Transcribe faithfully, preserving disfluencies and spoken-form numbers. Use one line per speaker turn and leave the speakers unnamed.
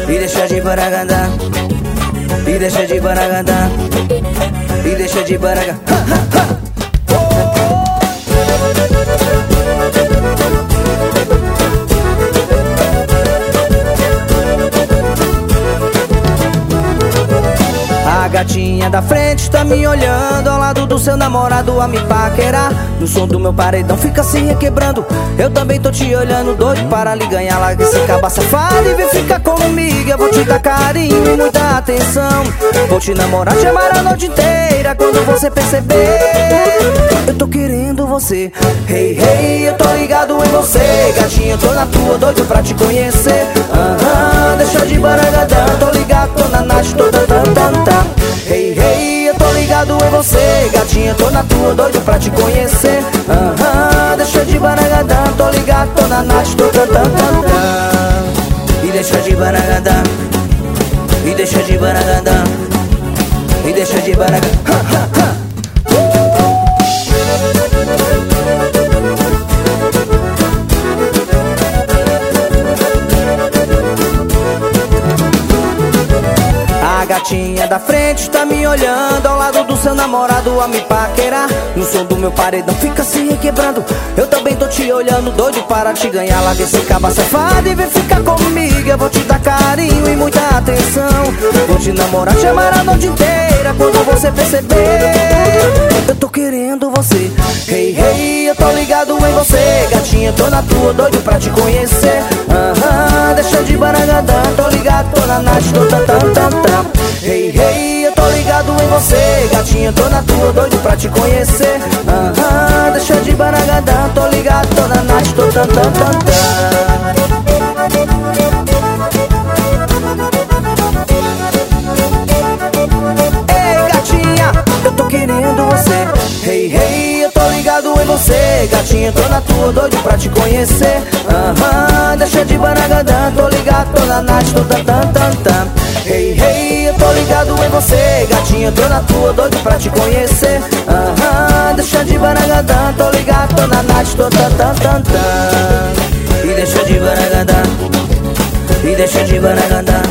e deixa de baragandá, e deixa de baragandá, e deixa de baragandá. A gatinha da frente tá me olhando ao lado do seu namorado a me paquerar. No som do meu paredão fica se requebrando. Eu também tô te olhando, doido para lhe ganhar. Larga esse caba safado e vem ficar comigo. Eu vou te dar carinho e muita atenção. Vou te namorar, te amar a noite inteira. Quando você perceber, eu tô querendo você. Hey, hey, eu tô ligado em você. Gatinha, eu tô na tua, doido pra te conhecer. Aham, uh-huh, deixa de baragadã. Tô ligado, tô na Nath, tô tantantantã. Hey, hey, eu tô ligado em você. Gatinha, tô na tua, doido pra te conhecer. Aham, uh-huh, deixa de baragadã. Tô ligado, tô na Nath, tô tantantantã. E deixa de baragadã, e deixa de baragadã, e deixa de baragadã. A gatinha da frente tá me olhando ao lado do seu namorado a me paquerar. No som do meu paredão fica se requebrando. Eu também tô te olhando, doido para te ganhar. Larga esse caba safado e vem ficar comigo. Eu vou te dar carinho e muita atenção. Vou te namorar, te amar a noite inteira. Quando você perceber, eu tô querendo você. Hey, hey, eu tô ligado em você. Gatinha, tô na tua, doido pra te conhecer. Aham, uh-huh, deixa de baragadã. Tô ligado, tô na Nath, tô tantantantã. Hey, hey, eu tô ligado em você. Gatinha, tô na tua, doido pra te conhecer. Aham, uh-huh, deixa de baragadã. Tô ligado, tô na Nath, tô tantantantã. Ei, gatinha, eu tô querendo você. Hey, hey, eu tô ligado em você. Gatinha, tô na tua, doido pra te conhecer. Aham, uh-huh, deixa de baragadã. Tô ligado, tô na Nath, tô tantantantã. Hey, hey, eu tô ligado em você. Gatinha, tô na tua, doido pra te conhecer. Aham, uh-huh, deixa de baragadã. Tô ligado, tô na Nath, tô tantantantã. E deixa de baragadã, e deixa de baragadã,